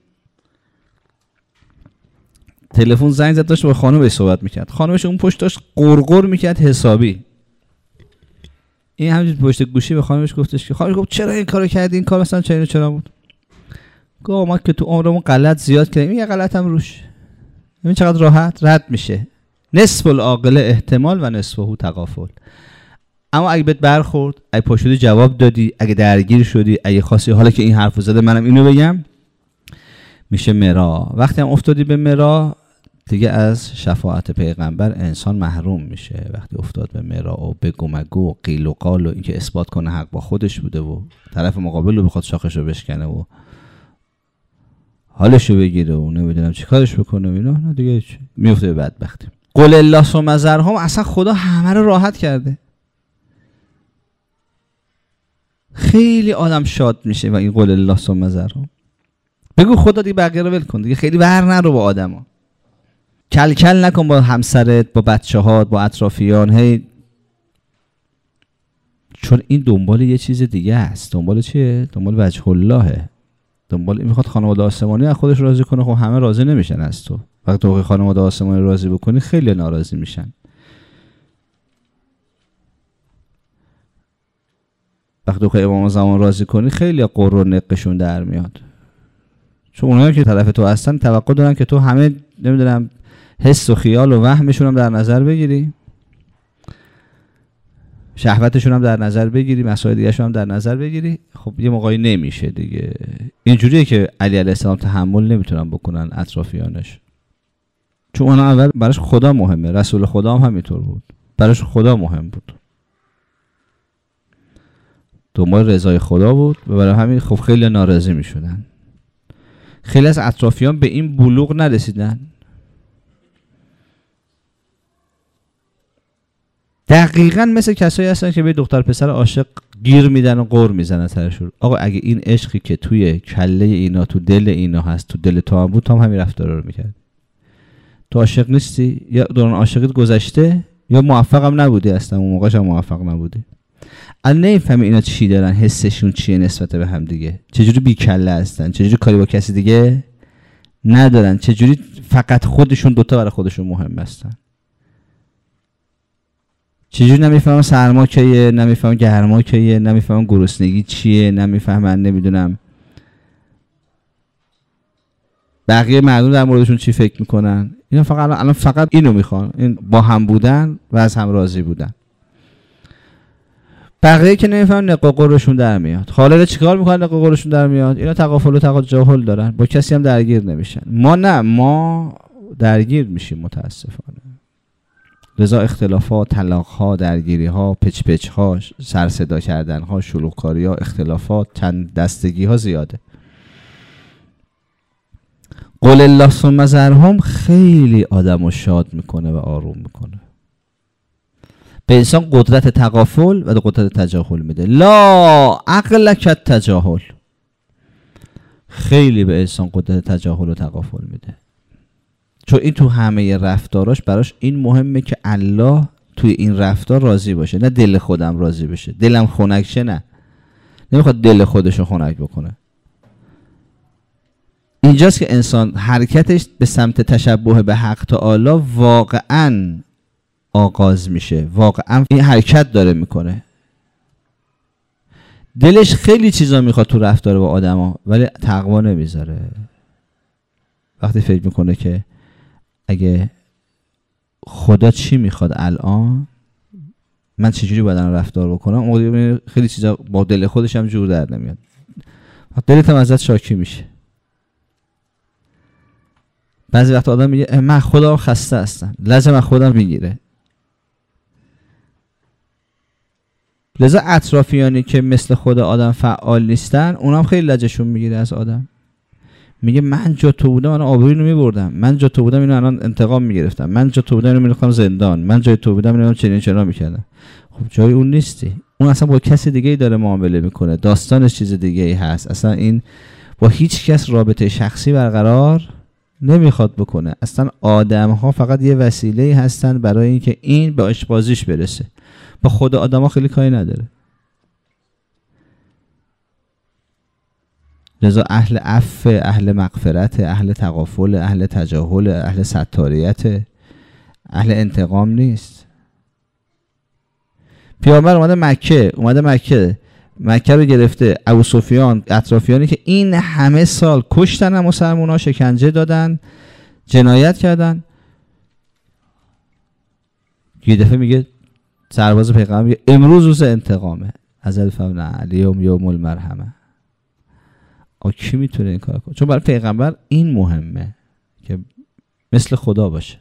تلفن زنگ زد، داشت با خانومش صحبت میکرد، خانومش اون پشت داشت قرقر میکرد حسابی. این همینجور پشت گوشی به خانومش گفتش که خانومش گفت چرا این کارو کردی، این کار مثلا چرا چرا بود؟ گفت ما که تو عمرمون غلط زیاد کردیم، یه غلط هم روش، ببین چقدر راحت رد میشه. نصف العاقل احتمال و نصفه تغافل. اما اگه بهت برخورد، اگه پاشودی جواب دادی، اگه درگیر شدی، اگه خواستی حالا که این حرفو زده منم اینو بگم، میشه مرا. وقتی هم افتادی به مرا دیگه از شفاعت پیغمبر انسان محروم میشه. وقتی افتاد به مرا و به گمگو و قیل و قال و اینکه اثبات کنه حق با خودش بوده و طرف مقابل رو بخواد شاخشو بشکنه و حالشو بگیره و نمیدونم چی کارش بکنه و اینا، دیگه میفته به بدبختی. قل الله ثم ذرهم، اصلا خدا همه رو راحت کرده. خیلی آدم شاد میشه و این قل الله ثم ذرهم. بگو خدا دیگه بقیه رو ول کن دیگه، خیلی ور نرو با آدما، کل کل نکن با همسرت، با بچه‌هات، با اطرافیان، هی، چون این دنبال یه چیز دیگه است. دنبال چیه؟ دنبال وجه اللهه. دنبال این میخواد خانواده آسمانی از خودش راضی کنه. خب همه راضی نمیشن از تو. وقتی تو خانواده آسمانی راضی بکنی خیلی ناراضی میشن. وقتی تو امام زمان راضی کنی خیلی قر و نقشون در میاد، چون اونایی که طرف تو هستن توقع دارن که تو همه نمیدونم حس و خیال و وهمشون هم در نظر بگیری، شهوتشون هم در نظر بگیری، مسائل دیگه شون هم در نظر بگیری. خب یه موقعی نمیشه دیگه. اینجوریه که علی علیه السلام تحمل نمیتونن بکنن اطرافیانش، چون اون اول براش خدا مهمه. رسول خدا هم همینطور بود، براش خدا مهم بود، دنبال رضای خدا بود و برای همین خب خیلی ناراضی میشدن. خیلی از اطرافیان به این بلوغ نرسیدن. دقیقاً مثل کسایی هستن که به دختر پسر عاشق گیر میدن و قور میزنن سرشون. آقا اگه این عشقی که توی کله اینا، تو دل اینا هست، تو دل تو هم بود، تو هم همین رفتارا رو میکرد. تو عاشق نیستی، یا دوران عاشقیت گذشته، یا موفق هم نبودی، اصلا اون موقعش هم موفق نبودی. الان نمیفهمی اینا چی دارن، حسشون چیه نسبت به هم دیگه، چجوری بی کله هستن، چجوری کاری با کسی دیگه ندارن، چجوری فقط خودشون دوتا برای خودشون مهم هستن. چجوری نمیفهمن سرما کیه، نمیفهمن گرما کیه، نمیفهمن گرسنگی چیه، نمیفهمن نمیدونم بقیه مردم در موردشون چی فکر میکنن. اینا فقط الان فقط اینو میخوان، این با هم بودن و از هم راضی بودن. بقیه که نمیفهمن نق و قرشون در میاد. خالد چیکار میکنن نق و قرشون در میاد؟ اینا تغافل و تجاهل دارن، با کسی هم درگیر نمیشن. ما نه، ما درگیر میشیم متاسفانه. لذا اختلافات، طلاق‌ها، درگیری‌ها، پچ پچ‌ها، سر صدا کردن‌ها، شلوغ‌کاری‌ها، اختلافات، چند دستگی‌ها زیاده. قل الله ثم ذرهم خیلی آدمو شاد میکنه و آروم میکنه. به انسان قدرت تغافل و قدرت تجاهل میده. لا عقلک التجاهل. خیلی به انسان قدرت تجاهل و تغافل میده، چون این تو همه رفتاراش براش این مهمه که الله توی این رفتار راضی باشه، نه دل خودم راضی بشه. دلم خنک شه، نه، نمیخواد دل خودشو خنک بکنه. اینجاست که انسان حرکتش به سمت تشبه به حق تعالی واقعاً آغاز میشه، واقعاً این حرکت داره میکنه. دلش خیلی چیزا میخواد تو رفتار با آدما، ولی تقوا نمیذاره. وقتی فکر میکنه که اگه خدا چی میخواد الان، من چجوری باید رفتار بکنم، اون خیلی چیزا با دل خودش هم جور در نمیاد. دلت هم ازت شاکی میشه. بعضی وقت آدم میگه من خودم خسته هستم، لازم من خودم میگیره. لذا اطرافیانی که مثل خود آدم فعال نیستن، اونم خیلی لجشون میگیره از آدم. میگه من جا تو بودم من آبروی رو میبردم، من جا تو بودم اینو الان انتقام میگرفتم، من جا تو بودم اینو میرفتم زندان، من جای تو بودم اینو چنین چرا میکردم. خب جای اون نیستی. اون اصلا با کسی دیگه ای داره معامله میکنه، داستانش چیز دیگه ای هست. اصلا این با هیچ کس رابطه شخصی برقرار نمیخواد بکنه. اصلا آدم ها فقط یه وسیله هستن برای اینکه این به آشپازیش برسه. با خود آدم ها خیلی کاری نداره. لذا اهل عفو، اهل مغفرت، اهل تغافل، اهل تجاهل، اهل ستاریت، اهل انتقام نیست. پیامبر اومده مکه، اومده مکه مکه رو گرفته. ابو سفیان، اطرافیانی که این همه سال کشتن هم مسلمان ها، شکنجه دادن، جنایت کردن، یه دفعه میگه سرباز پیغمبر میگه امروز روز انتقامه. از الفون علیهم یوم المرحمه. آ کی میتونه این کار کنه؟ چون برای پیغمبر این مهمه که مثل خدا باشه.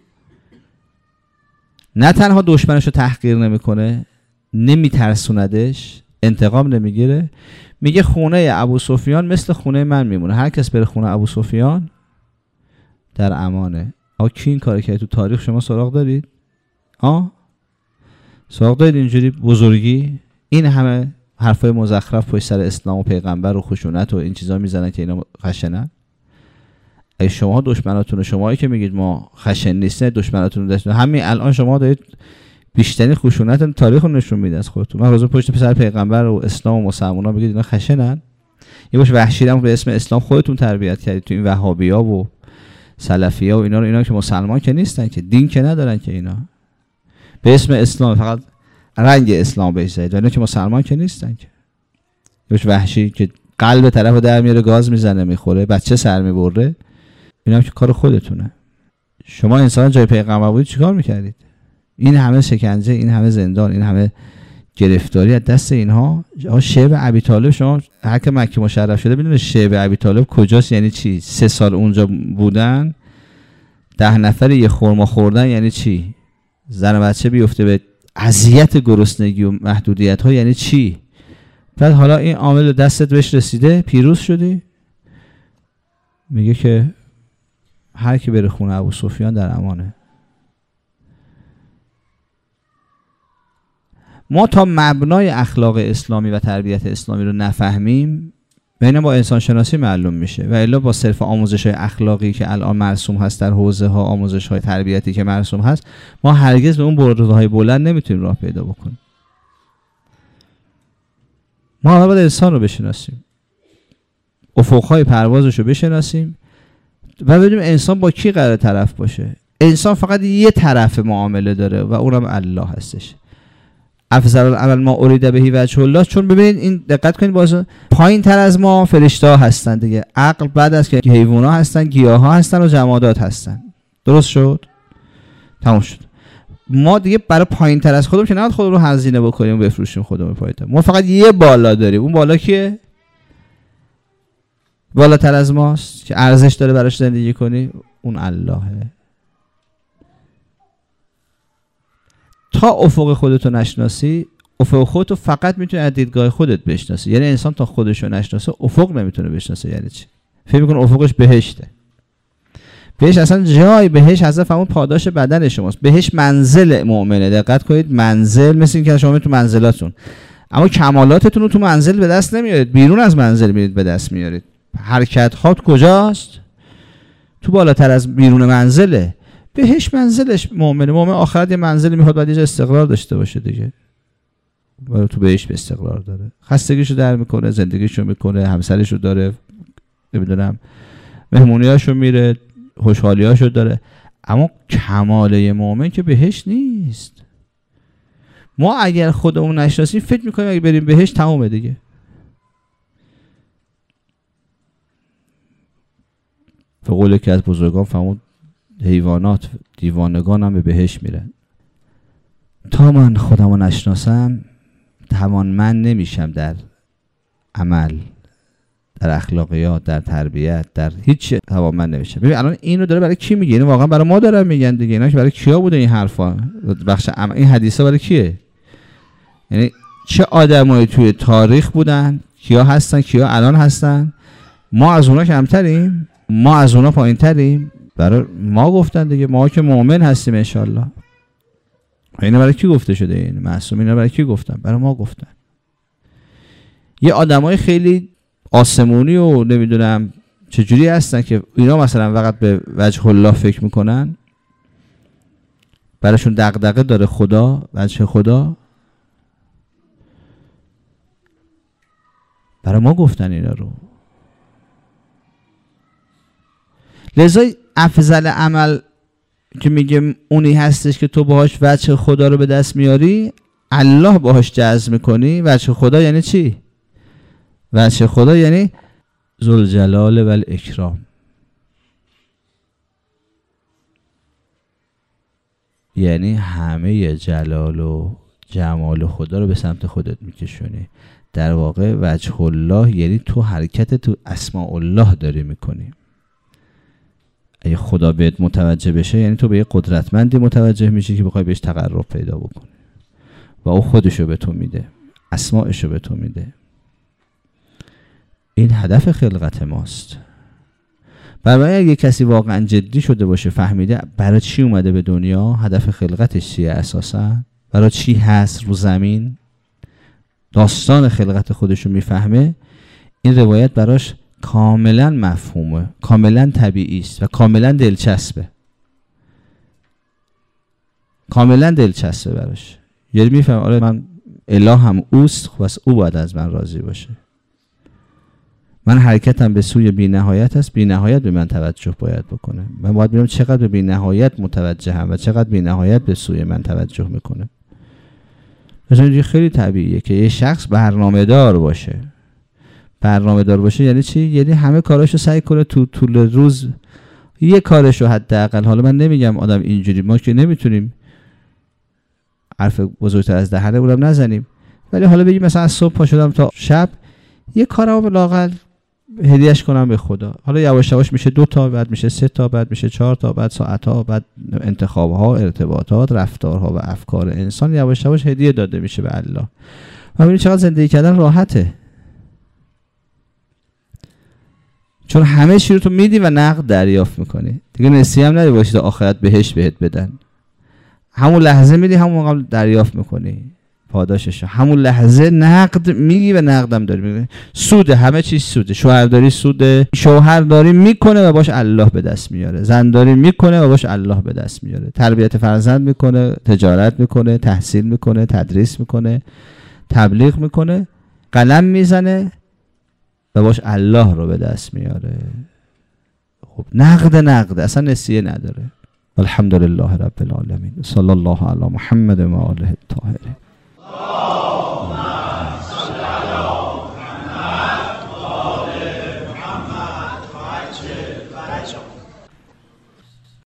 نه تنها دشمنش رو تحقیر نمیکنه، نمیترسوندش، انتقام نمیگیره. میگه خونه ابو سفیان مثل خونه من میمونه. هر کس بره خونه ابو سفیان در امانه. آقا کی این کار کرد تو تاریخ شما سراغ دارید؟ آه سراغ دارید اینجوری بزرگی؟ این همه حرفای مزخرف پشت سر اسلام و پیغمبر و خشونت و این چیزا میزنن که اینا خشنن. ای شما دشمناتون، شماهایی که میگید ما خشن نیستیم، دشمناتون داشتین، همین الان شما دارید بیشترین خشونت تاریخ رو نشون میدید از خودتون. من روز پشت پسر پیغمبر و اسلام و مسلمونا بگید اینا خشنن؟ یه باش وحشی هم به اسم اسلام خودتون تربیت کردید تو این وهابیا و سلفیا و اینا رو، اینا که مسلمان که نیستن که، دین که ندارن که، اینا به اسم اسلام فقط رنگ اسلام بهش زدید، اینا که مسلمان که نیستن که. یه باش وحشی که قلب طرفو در میاره، گاز میزنه میخوره، بچه سر میبره، اینا که کار خودتونه. شما انسان جای پیغمبر بودید چیکار میکردید؟ این همه شکنجه، این همه زندان، این همه گرفتاری از دست اینها. شیب ابی طالب، شما هر که مکه مشرف شده بدونه شیب ابی طالب کجاست، یعنی چی؟ سه سال اونجا بودن، ده نفر یه خرما خوردن یعنی چی؟ زن و بچه بیفته به اذیت گرسنگی و محدودیت ها یعنی چی؟ بعد حالا این عامل دستت بهش رسیده، پیروز شدی، میگه که هر کی بره خونه ابو سفیان در امانه. ما تا مبنای اخلاق اسلامی و تربیت اسلامی رو نفهمیم، بین با انسان شناسی معلوم میشه، و الا با صرف آموزش های اخلاقی که الان مرسوم هست در حوزه ها، آموزش های تربیتی که مرسوم هست، ما هرگز به اون برهه‌های بلند نمیتونیم راه پیدا بکنیم. ما اول باید انسان رو بشناسیم، افقهای پروازش رو بشناسیم و بدونیم انسان با کی قرار طرف باشه. انسان فقط یه طرف معامله داره و اونم الله هستش. افضل العمل ما ارید بهی وجه الله. چون ببینید این دقت کنید، باز پایین تر از ما فرشته ها هستن دیگه، عقل بعد از که حیوانات هستن، گیاه ها هستن و جمادات هستن. درست شد؟ تموم شد. ما دیگه برای پایین تر از خودمون که نباید خودمون رو هزینه بکنیم و بفروشیم خودمون پایین تر. ما فقط یه بالا داریم. اون بالا کیه؟ بالاتر از ماست که ارزش داره براش زندگی کنی، اون اللهه. تا افق خودتو نشناسی، افق خودتو فقط میتونی از دیدگاه خودت بشناسی. یعنی انسان تا خودشو نشناسه افق نمیتونه بشناسه. یعنی چی؟ فکر میکنه افقش بهشته. بهش اصلا جای بهش اصلا فهمون پاداش بدن شماست. بهش منزل مؤمنه. دقت کنید، منزل مثل این که شما تو منزلاتون، اما کمالاتتون رو تو منزل به دست نمیارید، بیرون از منزل میرید به دست میارید. حرکت هات کجاست؟ تو بالاتر از بیرون منزله. بهش منزلش مؤمنه. مؤمن آخرت یه منزلی میخواد بعد یه استقرار داشته باشه دیگه. ولی تو بهش به استقرار داره. خستگیشو در میکنه، زندگیشو میکنه، همسرشو داره، نمیدونم مهمونیاشو میره، خوشحالیاشو داره. اما کماله مؤمن که بهش نیست. ما اگر خودمون نشناسیم فکر میکنیم اگه بریم بهش تمومه دیگه. به قول که از بزرگان فرمود حیوانات دیوانگان هم به بهش میرن. تا من خودمو نشناسم توانمند نمیشم در عمل، در اخلاقیات، در تربیت، در هیچ توانمند نمیشم. ببین الان اینو داره برای کی میگه؟ اینو واقعا برای ما دارن میگن دیگه. اینا که برای کیا بوده این حرفا؟ بخش ام... این حدیثا برای کیه؟ یعنی چه آدمایی توی تاریخ بودن؟ کیا هستن؟ کیا الان هستن؟ ما از اونا کمتریم؟ ما از اونا پایینتریم؟ برای ما گفتن دیگه. ما که مؤمن هستیم انشالله. اینا برای کی گفته شده؟ این معصوم اینا برای کی گفتن؟ برای ما گفتن. یه آدمای خیلی آسمونی و نمیدونم چجوری هستن که اینا مثلا فقط به وجه الله فکر میکنن، براشون دغدغه داره خدا، وجه خدا. برای ما گفتن اینا رو. لذا افضل عمل که میگه اونی هستش که تو باهاش وجه خدا رو به دست میاری، الله باهاش جذب میکنی. وجه خدا یعنی چی؟ وجه خدا یعنی ذوالجلال و الاکرام، یعنی همه جلال و جمال خدا رو به سمت خودت میکشونی. در واقع وجه الله یعنی تو حرکت تو اسماء الله داری میکنی. اگه خدا بهت متوجه بشه یعنی تو به یه قدرتمندی متوجه میشی که بخوای بهش تقرب پیدا بکنی و او خودشو به تو میده، اسماءشو به تو میده. این هدف خلقت ماست. برای اگه کسی واقعا جدی شده باشه، فهمیده برای چی اومده به دنیا، هدف خلقتش چیه، اساسا برای چی هست رو زمین، داستان خلقت خودشو میفهمه، این روایت براش کاملا مفهومه، کاملا طبیعی است و کاملا دلچسبه، کاملا دلچسبه براش. یعنی میفهمه آره من اله هم اوست، خب بس او باید از من راضی باشه. من حرکتم به سوی بی نهایت است، بی نهایت به من توجه باید بکنه. من باید ببینم چقدر به بی نهایت متوجهم و چقدر بی نهایت به سوی من توجه میکنه. مثلا خیلی طبیعیه که یه شخص برنامه دار باشه. برنامه دار باشه یعنی چی؟ یعنی همه کاراشو سعی کنه تو طول روز یه کارشو حداقل، حالا من نمیگم آدم اینجوری، ما که نمیتونیم حرف بزرگتر از دهنه اونم نزنیم، ولی حالا بگیم مثلا از صبح پا شدم تا شب یه کارم لااقل هدیهش کنم به خدا. حالا یواش یواش میشه دو تا، بعد میشه سه تا، بعد میشه چهار تا، بعد ساعت ها، بعد انتخاب ها، ارتباطات، رفتارها و افکار انسان یواش یواش هدیه داده میشه به الله. و ببینید چقدر زندگی کردن راحته، چون همه چی رو تو میدی و نقد دریافت میکنی. دیگه نسیه هم نداری باشی تا آخرت بهش بهت بدن. همون لحظه میدی، همون موقع دریافت میکنی پاداشش. همون لحظه نقد میگی و نقدم داری میگی. سود همه چیز سوده. شوهرداری سوده. شوهرداری میکنه و باش الله به دست میاره. زنداری میکنه و باش الله به دست میاره. تربیت فرزند میکنه، تجارت میکنه، تحصیل میکنه، تدریس میکنه، تبلیغ میکنه، قلم میزنه و باش الله رو به دست میاره. خب نقد نقد اصلا نسیه نداره. الحمدلله رب العالمین. صلی الله علی محمد و آله الطاهرین.